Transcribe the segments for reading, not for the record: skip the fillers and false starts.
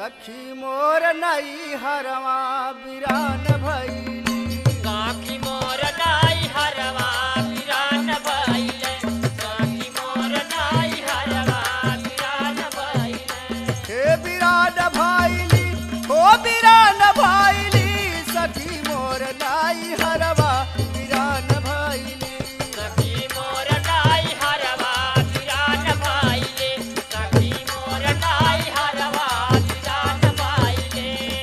सखी मोर नई हरवा बिरान भइली सखी मोर नई हरवा बिरान भइले सखी मोर नई हरवा बिरान भइले हे बिरान भइली हो बिरान भइली सखी मोर नई हरवा बिरान भइली सखी मोर नई हरवा बिरान भइले सखी मोर नई हरवा बिरान भइले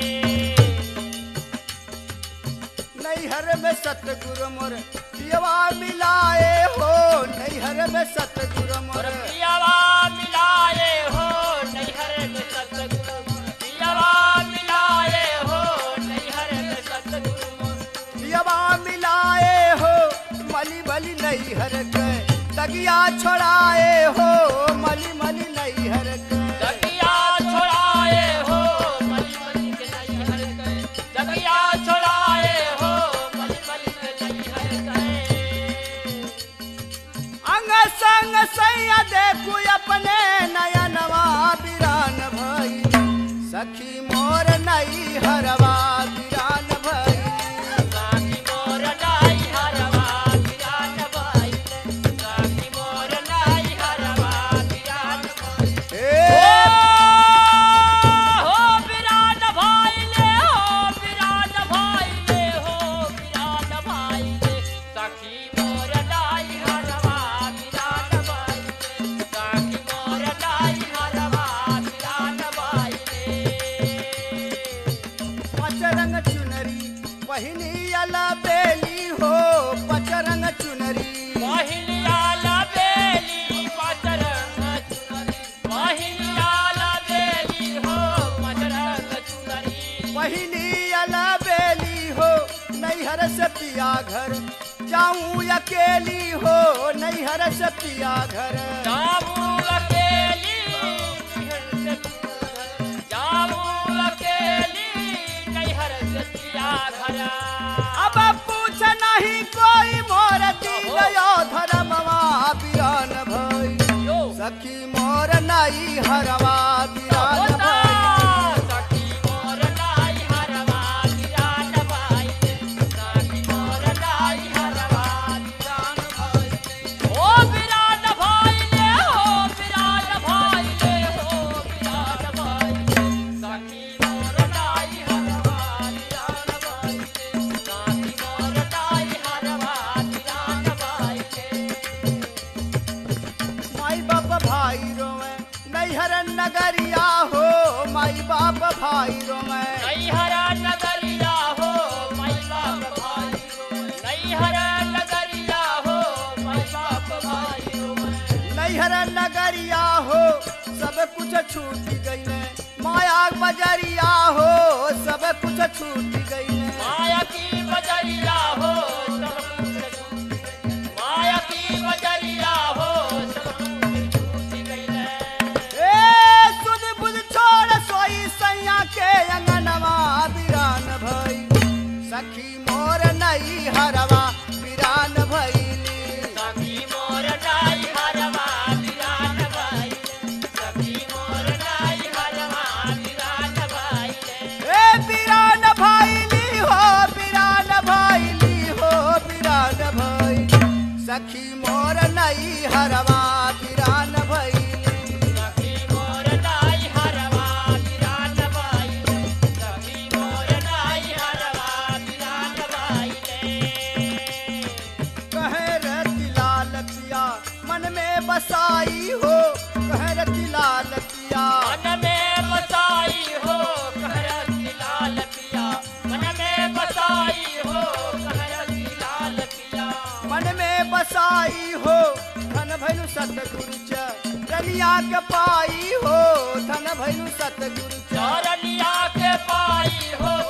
नैहर में सतगुरु मोर पियवा मिलाए हो नैहर में सतगुरु मोर पियवा मिलाए हो नैहर में सतगुरु पियवा मिलाए हो नैहर में सतगुरु पियवा मिलाए हो मली मली नैहर के तगिया छोड़ाए हो मली मली नैहर के जगिया छोड़ाए हो मली मली के नैहर के जगिया छोड़ाए हो मली मली के नैहर के अंग संग सैया देखू अपने नयनवा बिरान भई सखी मोर नई हरवा बिरान भई सखी मोर नई हरवा बिरान भइले सखी मोर नई हरवा बिरान भइले हे हो बिरान भइले हो बिरान भइले हो बिरान भइले सखी मोर नई हरवा बिरान भइले सखी मोर नई हरवा बिरान भइले पचरंग चुनरी पहिनी अला बेली हो पचरंग चुनरी महिलिया लबेली पचरंग चुनरी महिलिया लबेली हो पचरंग चुनरी पहिनी अला बेली हो नैहर से पिया घर जाऊं अकेली हो नैहर से पिया घर जामू अकेली जामू अकेली नैहर से पिया घर अब पूछ नहीं कोई मोर दिल यो धर्मवा बिरान भई यो सखी मोर नई हरवा बिरान भई सखी मोर नई हरवा बिरान भइले सखी मोर नई हरवा बिरान भइले ओ बिरान भइले हो बिरान भइले हो बिरान भइले सखी मोर नई हरवा बिरान भइले सखी मोर नई हरवा बिरान भइले माई बाप भाई रोवे नैहर नगरिया हो माई बाप भाई रोवे नैहर नगरिया हो माई बाप भाई नैहर नगरिया हो माई बाप भाई नैहर नगरिया हो सब कुछ छूट गई माया बजरिया हो सब कुछ छूट गई माया की बजरिया हो सब कुछ छूट गई माया की बजरिया हो सब कुछ छूट गई ए सुध बुध छोड़ सोई सैया के अंगनवा बिरान भई सखी मोर नई हरवा बिरान भइली सखी मोर नई हरवा बिरान भइले सखी मोर नई हरवा बिरान भइले ए बिरान भइली हो बिरान भइली हो बिरान भइली सखी मोर नई हरवा बिरान भइली सखी मोर नई हरवा बिरान भइले सखी मोर नई हरवा बिरान भइले कहे रति लाल पिया मन में बसाई हो कहे रति लाल पिया मन में बसाई हो कहरती लाल पिया मन में बसाई हो कहरती लाल पिया मन में बसाई हो धन भैलु सतगुरु चरनिया के पाई हो धन भैलु सतगुरु चरनिया के पाई हो